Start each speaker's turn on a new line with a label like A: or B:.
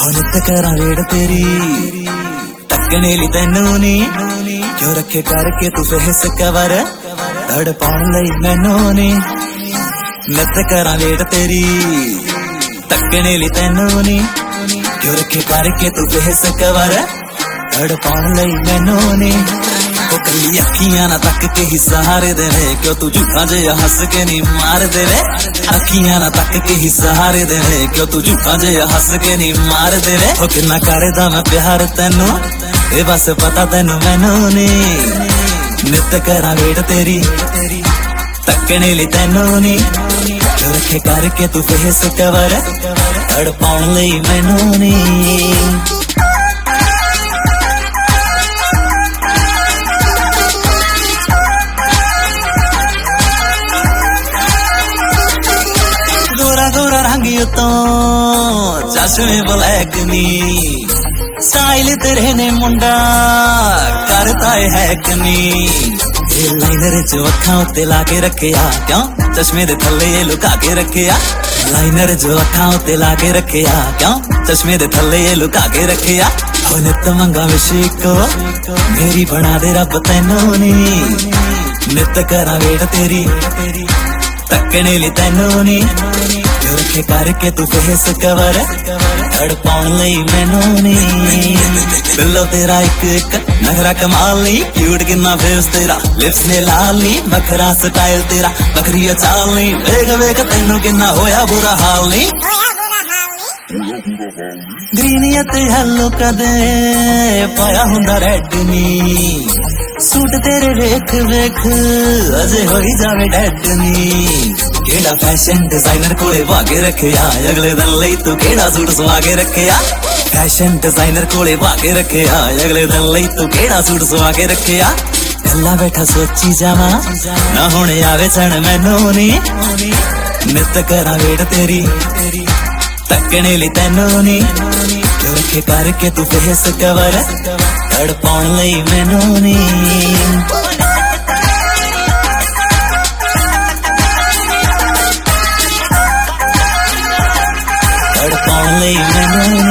A: नित करा वेड़ तेरी तकने ली तेनू नी क्यों रखे करके तू फेस कवर तड़पाउण लई मैनू नी नित करा वेड़ तेरी तकने ली तेनू नी क्यों रखे करके तू फेस कवर तड़पाउण लई मैनू नी कली अखियां ना तक के ही सहारे देवे क्यों तू झूठा जिहा हस के नी मार देवे अखियां ना तक के ही सहारे देवे क्यों तू झूठा जिहा हस के नी मार देवे ओ किन्ना करदा मैं प्यार तैनू ए बस पता तैनू मैनू नी नित करा वेड़ तेरी तकने ली तैनू नी क्यों रखे करके तू फेस कवर तड़पाउण लई मैनू नी गोरा रंग तो चश्मे ब्लैक नी स्टाइल तेरे ने मुंडा करता है नी लाइनर जो अखा उत्ते ला के रखिया क्यों चश्मे दे थल्ले ये लुका के रखिया लाइनर जो अखा उत्ते ला के रखिया क्यों चश्मे दे थल्ले ये लुका के रखिया नित मंगा विशी को मेरी बना दे रब तैनू नी नित करा वेड़ तेरी तकने ली तैनू नी क्यों रखे करके तू फेस कवर तड़पाउण लई मैनू नी दिलो तेरा एक नखरा कमाल नी क्यूट किन्ना फेस तेरा लिप्स ने लाल नी बखरा स्टाइल तेरा बखरी चाल नी वेख वेख तैनू किन्ना होया बुरा हाल नी ग्रीन ते हेलो कदे पाया हुंदा रेड नी सूट तेरे वेख वेख अजे होई जावे डेड नी केड़ा फैशन डिजाइनर कोले भागे रखिया अगले दिन लई तू केड़ा सूट सवा के रखिया फैशन डिजाइनर कोले भागे रखिया अगले दिन लई तू केड़ा सूट सवा के रखिया कल्ला बैठा सोची जावा ना होने आवे चण मैनू नी नित करा वेड़ तेरी तकने ली तैनू नी क्यों रखे करके तू फेस कवर तड़पाउण लई मैनू नी तड़पाउण लई मैनू